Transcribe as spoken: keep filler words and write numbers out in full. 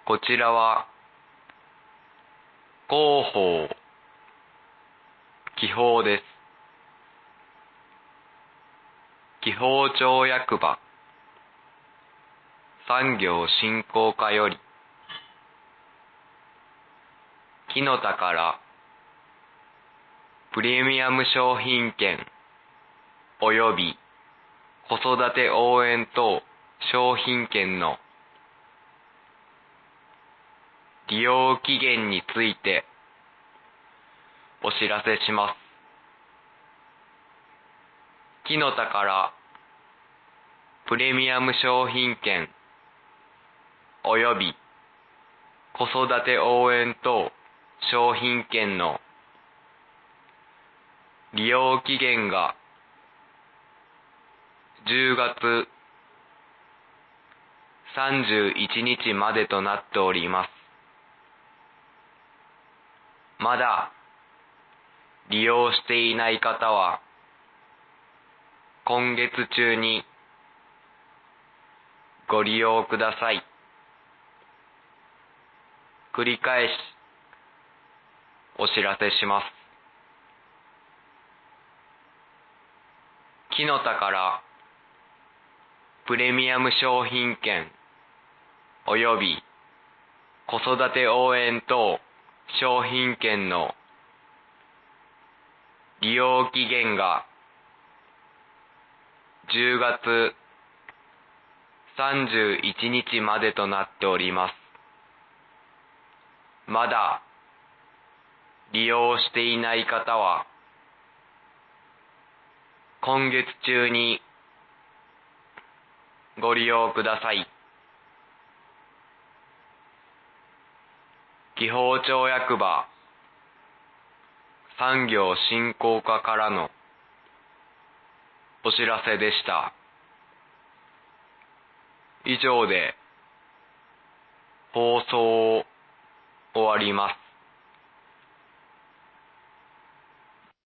こちらは広報記法です。記法町役場産業振興課より木の宝プレミアム商品券および子育て応援等商品券の利用期限についてお知らせします。木の宝プレミアム商品券および子育て応援等商品券の利用期限がじゅうがつさんじゅういちにちまでとなっております。まだ利用していない方は今月中にご利用ください。繰り返しお知らせします。木の宝プレミアム商品券および子育て応援等商品券の利用期限がじゅうがつさんじゅういちにちまでとなっております。まだ利用していない方は今月中にご利用ください。紀宝町役場産業振興課からのお知らせでした。以上で放送を終わります。